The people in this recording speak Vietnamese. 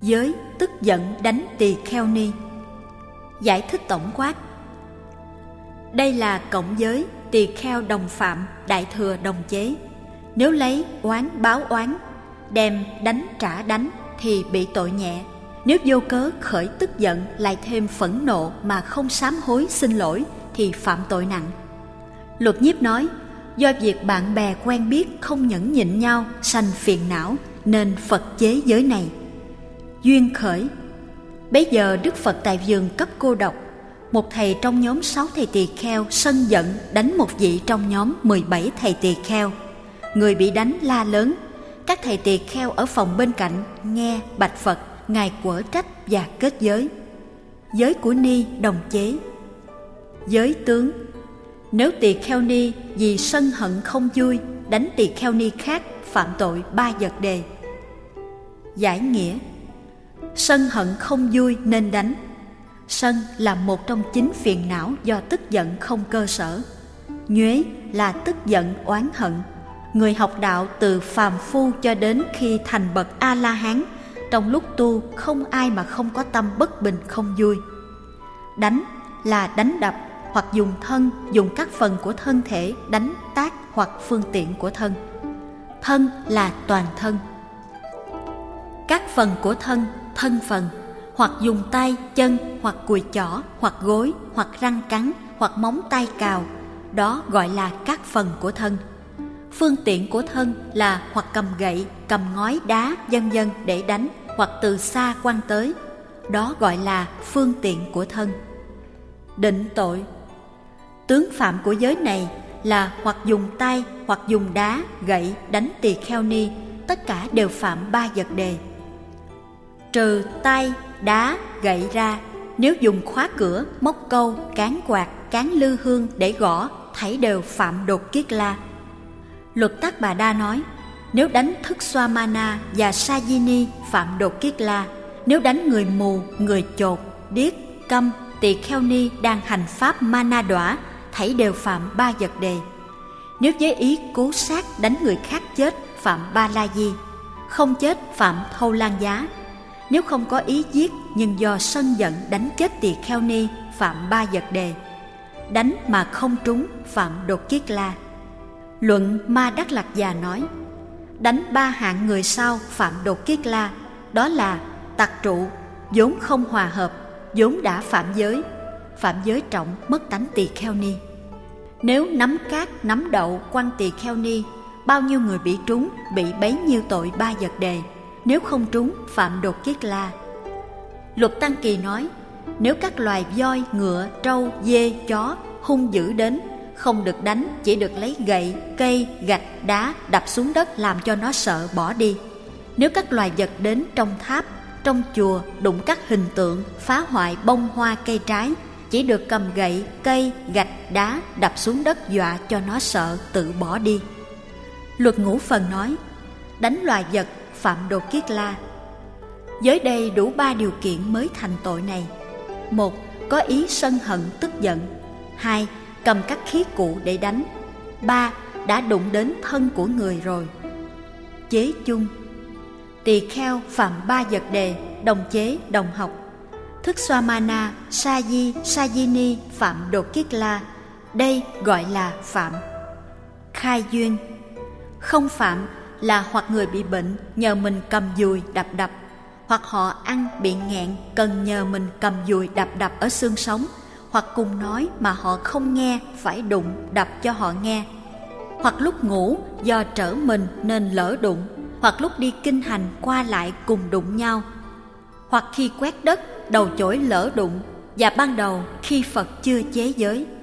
Giới tức giận đánh tỳ kheo ni. Giải thích tổng quát. Đây là cộng giới tỳ kheo đồng phạm, đại thừa đồng chế. Nếu lấy oán báo oán, đem đánh trả đánh thì bị tội nhẹ. Nếu vô cớ khởi tức giận lại thêm phẫn nộ mà không sám hối xin lỗi thì phạm tội nặng. Luật Nhiếp nói, do việc bạn bè quen biết không nhẫn nhịn nhau sanh phiền não nên Phật chế giới này. Duyên khởi. Bấy giờ Đức Phật tại vườn Cấp Cô Độc, một thầy trong nhóm 6 thầy tỳ kheo sân giận đánh một vị trong nhóm 17 thầy tỳ kheo. Người bị đánh la lớn. Các thầy tỳ kheo ở phòng bên cạnh nghe bạch Phật, Ngài quở trách và kết giới. Giới của ni đồng chế. Giới tướng. Nếu tỳ kheo ni vì sân hận không vui đánh tỳ kheo ni khác, phạm tội 3 vật đề. Giải nghĩa. Sân hận không vui nên đánh. Sân là một trong 9 phiền não do tức giận không cơ sở. Nhuế là tức giận oán hận. Người học đạo từ phàm phu cho đến khi thành bậc A-la-hán, trong lúc tu không ai mà không có tâm bất bình không vui. Đánh là đánh đập hoặc dùng thân, dùng các phần của thân thể đánh tác hoặc phương tiện của thân. Thân là toàn thân. Các phần của thân, thân phần, hoặc dùng tay, chân, hoặc cùi chỏ, hoặc gối, hoặc răng cắn, hoặc móng tay cào, đó gọi là các phần của thân. Phương tiện của thân là hoặc cầm gậy, cầm ngói đá, vân vân để đánh, hoặc từ xa quăng tới, đó gọi là phương tiện của thân. Định tội. Tướng phạm của giới này là hoặc dùng tay, hoặc dùng đá, gậy đánh tỳ kheo ni, tất cả đều phạm 3 vật đề. Trừ tay, đá, gậy ra, nếu dùng khóa cửa, móc câu, cán quạt, cán lư hương để gõ, thảy đều phạm đột kiết la. Luật Tát Bà Đa nói, nếu đánh thức xoa mana và sajini phạm đột kiết la. Nếu đánh người mù, người chột, điếc, câm, tỳ kheo ni đang hành pháp mana đọa, thảy đều phạm 3 vật đề. Nếu với ý cố sát đánh người khác chết, phạm ba la di. Không chết phạm thâu lan giá. Nếu không có ý giết nhưng do sân giận đánh chết tỳ kheo ni, phạm 3 vật đề. Đánh mà không trúng, phạm đột kiết la. Luận Ma Đắc Lạc Già nói, đánh 3 hạng người sau phạm đột kiết la, đó là tặc trụ, vốn không hòa hợp, vốn đã phạm giới trọng mất tánh tỳ kheo ni. Nếu nắm cát, nắm đậu, quăng tỳ kheo ni, bao nhiêu người bị trúng, bị bấy nhiêu tội 3 vật đề. Nếu không trúng, phạm đột kiết la. Luật Tăng Kỳ nói, nếu các loài voi, ngựa, trâu, dê, chó hung dữ đến, không được đánh, chỉ được lấy gậy, cây, gạch, đá đập xuống đất làm cho nó sợ bỏ đi. Nếu các loài vật đến trong tháp, trong chùa đụng các hình tượng, phá hoại bông hoa cây trái, chỉ được cầm gậy, cây, gạch, đá đập xuống đất dọa cho nó sợ tự bỏ đi. Luật Ngũ Phần nói, đánh loài vật phạm đột kiết la. Giới đây đủ 3 điều kiện mới thành tội này. 1. Có ý sân hận tức giận. 2. Cầm các khí cụ để đánh. 3. Đã đụng đến thân của người rồi. Chế chung. Tỳ kheo phạm 3 vật đề, đồng chế, đồng học. Thức xoa mana, sa di, sajini phạm đột kiết la. Đây gọi là phạm. Khai duyên. Không phạm là hoặc người bị bệnh nhờ mình cầm dùi đập đập, hoặc họ ăn bị nghẹn cần nhờ mình cầm dùi đập đập ở xương sống, hoặc cùng nói mà họ không nghe phải đụng đập cho họ nghe, hoặc lúc ngủ do trở mình nên lỡ đụng, hoặc lúc đi kinh hành qua lại cùng đụng nhau, hoặc khi quét đất đầu chổi lỡ đụng, và ban đầu khi Phật chưa chế giới.